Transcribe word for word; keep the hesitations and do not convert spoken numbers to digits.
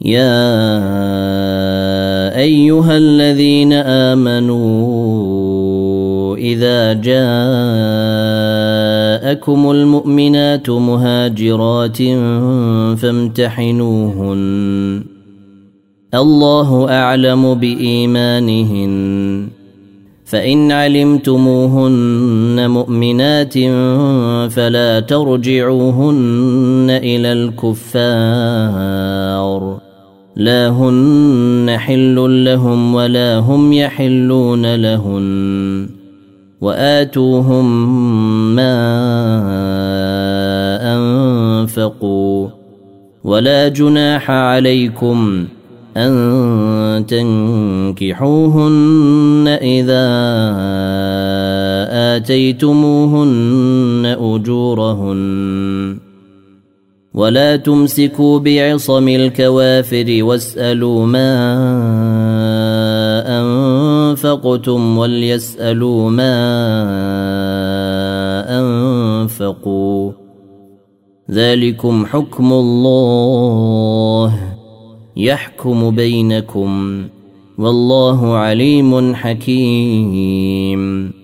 يا أيها الذين آمنوا إذا جاءكم المؤمنات مهاجرات فامتحنوهن الله أعلم بإيمانهن فإن علمتموهن مؤمنات فلا ترجعوهن إلى الكفار لا هن حل لهم ولا هم يحلون لهن وآتوهم ما أنفقوا ولا جناح عليكم أن تنكحوهن إذا آتيتموهن أجورهن ولا تمسكوا بعصم الكوافر واسألوا ما أنفقتم وليسألوا ما أنفقوا ذلكم حكم الله يحكم بينكم والله عليم حكيم.